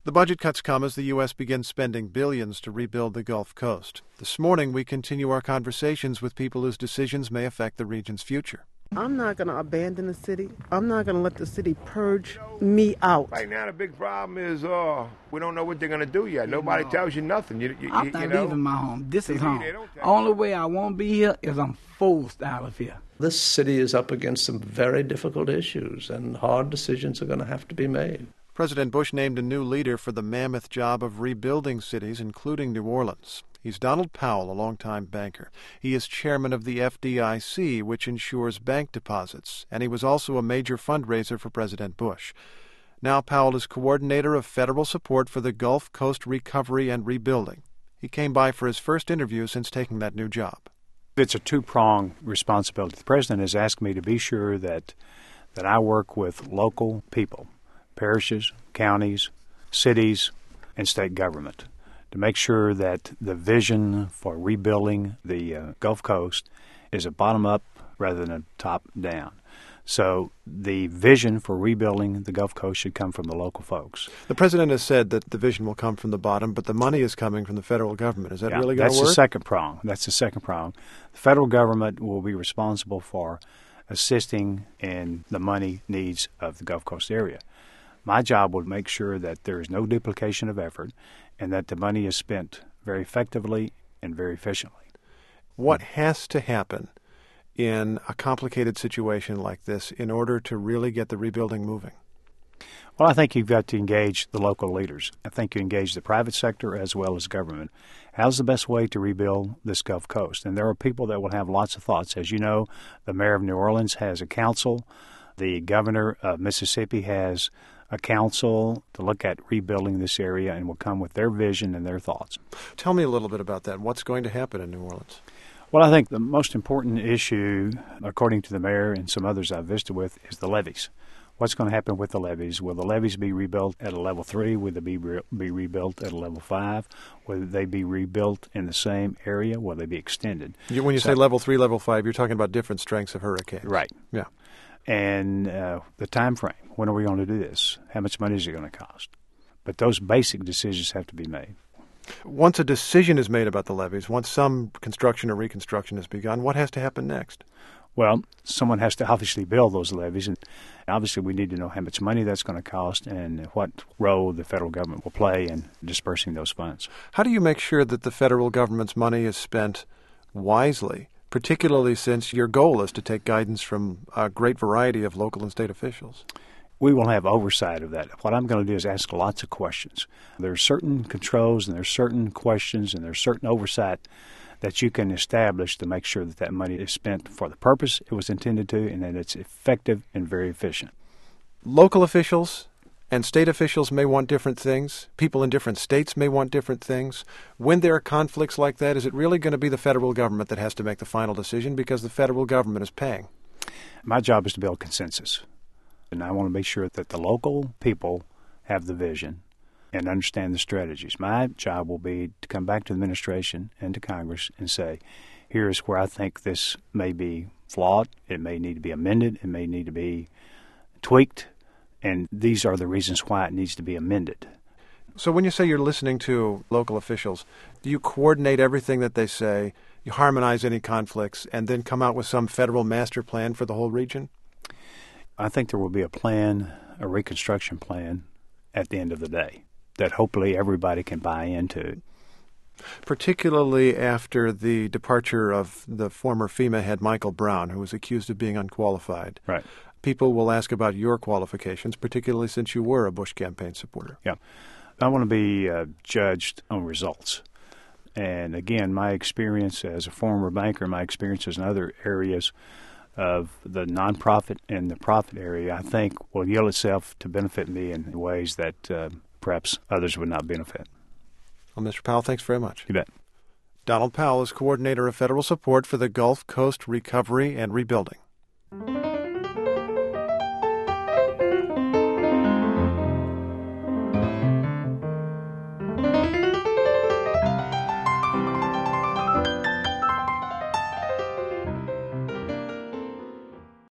The budget cuts come as the U.S. begins spending billions to rebuild the Gulf Coast. This morning, we continue our conversations with people whose decisions may affect the region's future. I'm not going to abandon the city. I'm not going to let the city purge me out. Right now, the big problem is we don't know what they're going to do yet. Nobody tells you nothing. I'm not leaving my home. This is home. Only way I won't be here is I'm forced out of here. This city is up against some very difficult issues, and hard decisions are going to have to be made. President Bush named a new leader for the mammoth job of rebuilding cities, including New Orleans. He's Donald Powell, a longtime banker. He is chairman of the FDIC, which insures bank deposits, and he was also a major fundraiser for President Bush. Now Powell is coordinator of federal support for the Gulf Coast recovery and rebuilding. He came by for his first interview since taking that new job. It's a two-pronged responsibility. The president has asked me to be sure that I work with local people, parishes, counties, cities, and state government, to make sure that the vision for rebuilding the Gulf Coast is a bottom-up rather than a top-down. So the vision for rebuilding the Gulf Coast should come from the local folks. The president has said that the vision will come from the bottom, but the money is coming from the federal government. Is that really going to work? That's the second prong. The federal government will be responsible for assisting in the money needs of the Gulf Coast area. My job would make sure that there is no duplication of effort and that the money is spent very effectively and very efficiently. What has to happen in a complicated situation like this in order to really get the rebuilding moving? Well, I think you've got to engage the local leaders. I think you engage the private sector as well as government. How's the best way to rebuild this Gulf Coast? And there are people that will have lots of thoughts. As you know, the mayor of New Orleans has a council. The governor of Mississippi has a council to look at rebuilding this area and will come with their vision and their thoughts. Tell me a little bit about that. What's going to happen in New Orleans? Well, I think the most important issue, according to the mayor and some others I've visited with, is the levees. What's going to happen with the levees? Will the levees be rebuilt at a level 3? Will they be rebuilt at a level 5? Will they be rebuilt in the same area? Will they be extended? When you say level 3, level 5, you're talking about different strengths of hurricanes. Right. Yeah. And the time frame. When are we going to do this? How much money is it going to cost? But those basic decisions have to be made. Once a decision is made about the levees, once some construction or reconstruction has begun, what has to happen next? Well, someone has to obviously build those levees, and obviously we need to know how much money that's going to cost and what role the federal government will play in dispersing those funds. How do you make sure that the federal government's money is spent wisely, particularly since your goal is to take guidance from a great variety of local and state officials? We will have oversight of that. What I'm going to do is ask lots of questions. There are certain controls and there are certain questions and there's certain oversight that you can establish to make sure that that money is spent for the purpose it was intended to and that it's effective and very efficient. Local officials and state officials may want different things. People in different states may want different things. When there are conflicts like that, is it really going to be the federal government that has to make the final decision because the federal government is paying? My job is to build consensus. And I want to make sure that the local people have the vision and understand the strategies. My job will be to come back to the administration and to Congress and say, here's where I think this may be flawed, it may need to be amended, it may need to be tweaked, and these are the reasons why it needs to be amended. So when you say you're listening to local officials, do you coordinate everything that they say, you harmonize any conflicts, and then come out with some federal master plan for the whole region? I think there will be a plan, a reconstruction plan, at the end of the day that hopefully everybody can buy into. Particularly after the departure of the former FEMA head, Michael Brown, who was accused of being unqualified. Right. People will ask about your qualifications, particularly since you were a Bush campaign supporter. Yeah. I want to be judged on results. And again, my experience as a former banker, my experiences in other areas of the nonprofit and the profit area, I think will yield itself to benefit me in ways that perhaps others would not benefit. Well, Mr. Powell, thanks very much. You bet. Donald Powell is coordinator of federal support for the Gulf Coast recovery and rebuilding.